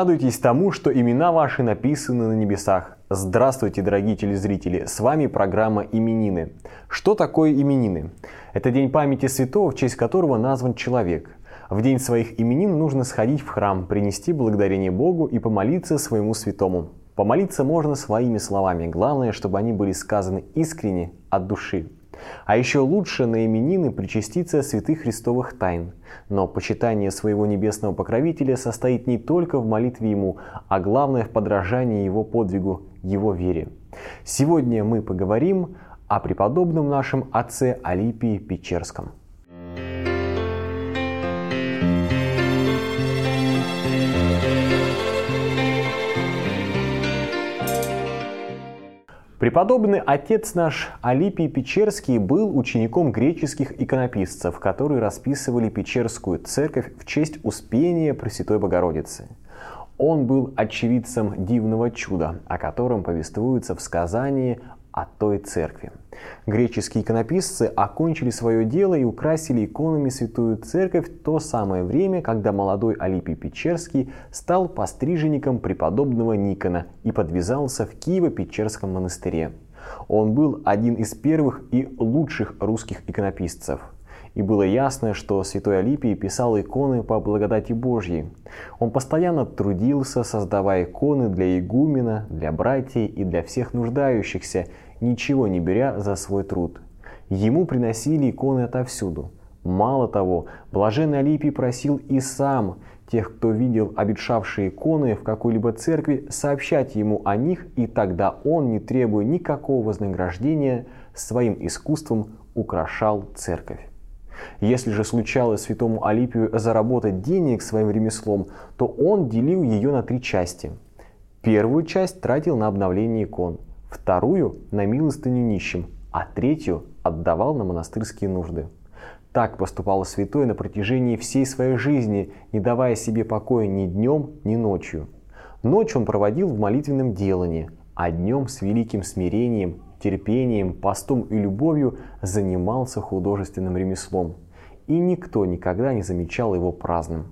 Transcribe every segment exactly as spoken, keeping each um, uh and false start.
Радуйтесь тому, что имена ваши написаны на небесах. Здравствуйте, дорогие телезрители! С вами программа «Именины». Что такое именины? Это день памяти святого, в честь которого назван человек. В день своих именин нужно сходить в храм, принести благодарение Богу и помолиться своему святому. Помолиться можно своими словами. Главное, чтобы они были сказаны искренне, от души. А еще лучше на именины причаститься святых христовых тайн. Но почитание своего небесного покровителя состоит не только в молитве ему, а главное в подражании его подвигу, его вере. Сегодня мы поговорим о преподобном нашем отце Алипии Печерском. Преподобный отец наш Алипий Печерский был учеником греческих иконописцев, которые расписывали Печерскую церковь в честь Успения Пресвятой Богородицы. Он был очевидцем дивного чуда, о котором повествуется в сказании о той церкви. Греческие иконописцы окончили свое дело и украсили иконами святую церковь в то самое время, когда молодой Алипий Печерский стал постриженником преподобного Никона и подвязался в Киево-Печерском монастыре. Он был один из первых и лучших русских иконописцев. И было ясно, что святой Алипий писал иконы по благодати Божьей. Он постоянно трудился, создавая иконы для игумена, для братьев и для всех нуждающихся, ничего не беря за свой труд. Ему приносили иконы отовсюду. Мало того, блаженный Алипий просил и сам тех, кто видел обетшавшие иконы в какой-либо церкви, сообщать ему о них, и тогда он, не требуя никакого вознаграждения, своим искусством украшал церковь. Если же случалось святому Алипию заработать денег своим ремеслом, то он делил ее на три части. Первую часть тратил на обновление икон, вторую – на милостыню нищим, а третью отдавал на монастырские нужды. Так поступал святой на протяжении всей своей жизни, не давая себе покоя ни днем, ни ночью. Ночь он проводил в молитвенном делании, а днем с великим смирением, терпением, постом и любовью занимался художественным ремеслом. И никто никогда не замечал его праздным.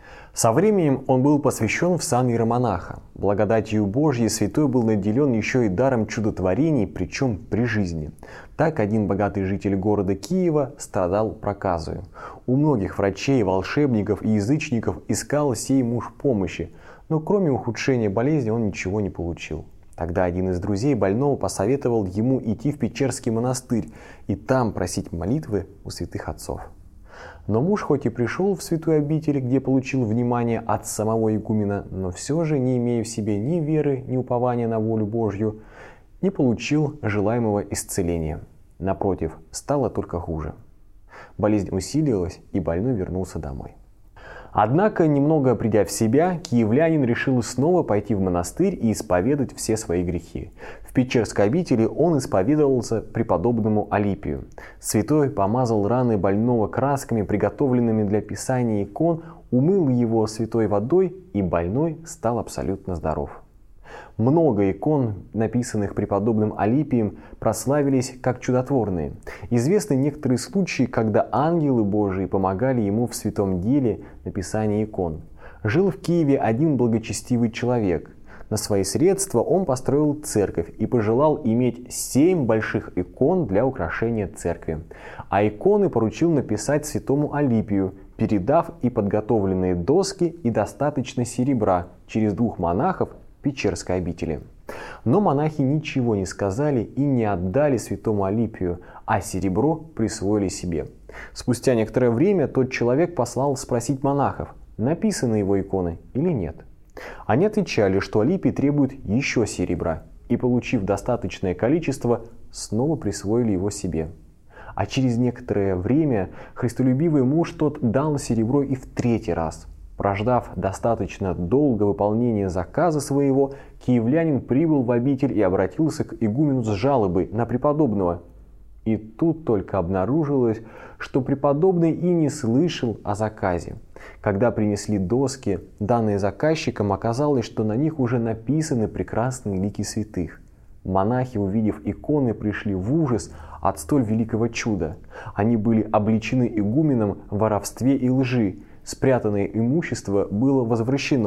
Со временем он был посвящен в сан иеромонаха. Благодатью Божьей святой был наделен еще и даром чудотворений, причем при жизни. Так один богатый житель города Киева страдал проказою. У многих врачей, волшебников и язычников искал сей муж помощи, но кроме ухудшения болезни он ничего не получил. Тогда один из друзей больного посоветовал ему идти в Печерский монастырь и там просить молитвы у святых отцов. Но муж хоть и пришел в святую обитель, где получил внимание от самого игумена, но все же, не имея в себе ни веры, ни упования на волю Божью, не получил желаемого исцеления. Напротив, стало только хуже. Болезнь усилилась, и больной вернулся домой. Однако, немного придя в себя, киевлянин решил снова пойти в монастырь и исповедать все свои грехи. В Печерской обители он исповедовался преподобному Алипию. Святой помазал раны больного красками, приготовленными для писания икон, умыл его святой водой, и больной стал абсолютно здоров. Много икон, написанных преподобным Алипием, прославились как чудотворные. Известны некоторые случаи, когда ангелы Божии помогали ему в святом деле написания икон. Жил в Киеве один благочестивый человек. На свои средства он построил церковь и пожелал иметь семь больших икон для украшения церкви. А иконы поручил написать святому Алипию, передав и подготовленные доски, и достаточно серебра через двух монахов Печерской обители. Но монахи ничего не сказали и не отдали святому Алипию, а серебро присвоили себе. Спустя некоторое время тот человек послал спросить монахов, написаны его иконы или нет. Они отвечали, что Алипий требует еще серебра, и, получив достаточное количество, снова присвоили его себе. А через некоторое время христолюбивый муж тот дал серебро и в третий раз. Прождав достаточно долго выполнения заказа своего, киевлянин прибыл в обитель и обратился к игумену с жалобой на преподобного. И тут только обнаружилось, что преподобный и не слышал о заказе. Когда принесли доски, данные заказчиком, оказалось, что на них уже написаны прекрасные лики святых. Монахи, увидев иконы, пришли в ужас от столь великого чуда. Они были обличены игуменом в воровстве и лжи. Спрятанное имущество было возвращено,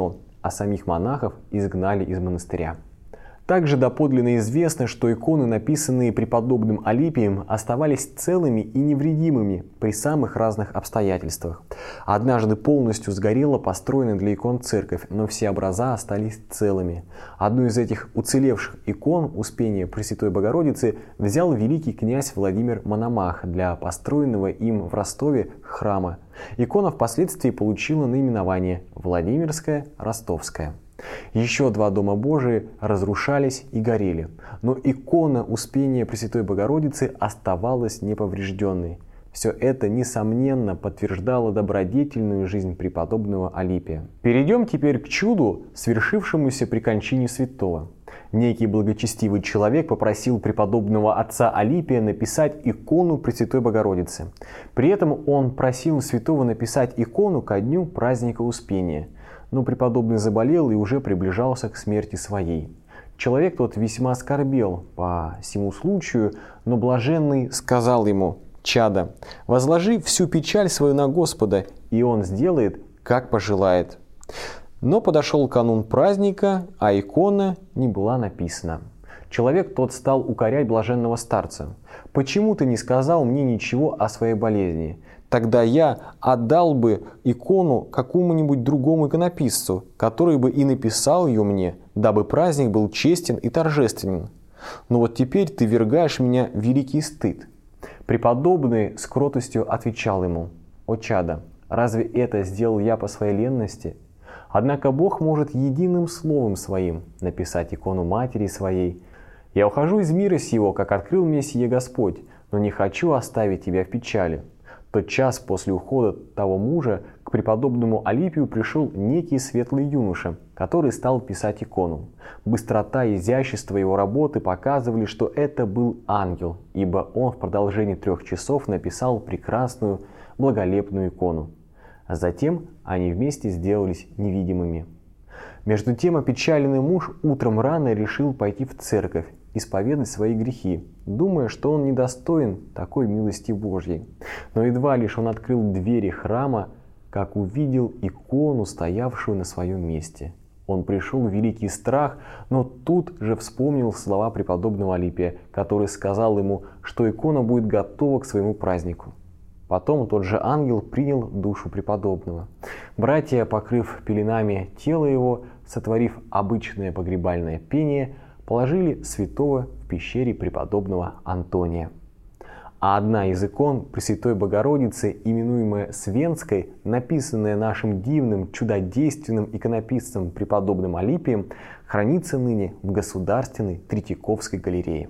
а самих монахов изгнали из монастыря. Также доподлинно известно, что иконы, написанные преподобным Алипием, оставались целыми и невредимыми при самых разных обстоятельствах. Однажды полностью сгорела построенная для икон церковь, но все образа остались целыми. Одну из этих уцелевших икон Успения Пресвятой Богородицы взял великий князь Владимир Мономах для построенного им в Ростове храма. Икона впоследствии получила наименование Владимирская Ростовская. Еще два дома Божии разрушались и горели, но икона Успения Пресвятой Богородицы оставалась неповрежденной. Все это, несомненно, подтверждало добродетельную жизнь преподобного Алипия. Перейдем теперь к чуду, свершившемуся при кончине святого. Некий благочестивый человек попросил преподобного отца Алипия написать икону Пресвятой Богородицы. При этом он просил святого написать икону ко дню праздника Успения. Но преподобный заболел и уже приближался к смерти своей. Человек тот весьма скорбел по сему случаю, но блаженный сказал ему: «Чадо, возложи всю печаль свою на Господа, и Он сделает, как пожелает». Но подошел канун праздника, а икона не была написана. Человек тот стал укорять блаженного старца: «Почему ты не сказал мне ничего о своей болезни? Тогда я отдал бы икону какому-нибудь другому иконописцу, который бы и написал ее мне, дабы праздник был честен и торжественен. Но вот теперь ты вергаешь меня в великий стыд». Преподобный с кротостью отвечал ему: «О чадо, разве это сделал я по своей ленности? Однако Бог может единым словом своим написать икону матери своей. Я ухожу из мира сего, как открыл мне сие Господь, но не хочу оставить тебя в печали». В тот час после ухода того мужа к преподобному Алипию пришел некий светлый юноша, который стал писать икону. Быстрота и изящество его работы показывали, что это был ангел, ибо он в продолжении трех часов написал прекрасную, благолепную икону. А затем они вместе сделались невидимыми. Между тем опечаленный муж утром рано решил пойти в церковь, исповедать свои грехи, думая, что он недостоин такой милости Божьей. Но едва лишь он открыл двери храма, как увидел икону, стоявшую на своем месте. Он пришел в великий страх, но тут же вспомнил слова преподобного Алипия, который сказал ему, что икона будет готова к своему празднику. Потом тот же ангел принял душу преподобного. Братья, покрыв пеленами тело его, сотворив обычное погребальное пение, положили святого в пещере преподобного Антония. А одна из икон Пресвятой Богородицы, именуемая Свенской, написанная нашим дивным чудодейственным иконописцем преподобным Алипием, хранится ныне в Государственной Третьяковской галерее.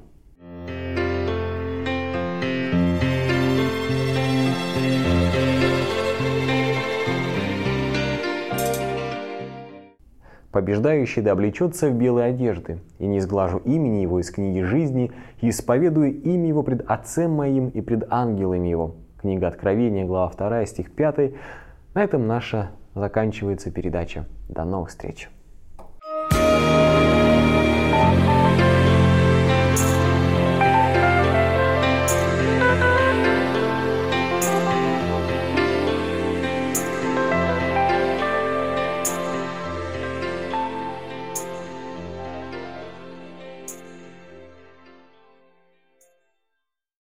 Побеждающий да облечется в белые одежды, и не изглажу имени его из книги жизни, и исповедую имя его пред Отцем моим и пред ангелами его». Книга Откровения, глава вторая, стих пятый. На этом наша заканчивается передача. До новых встреч!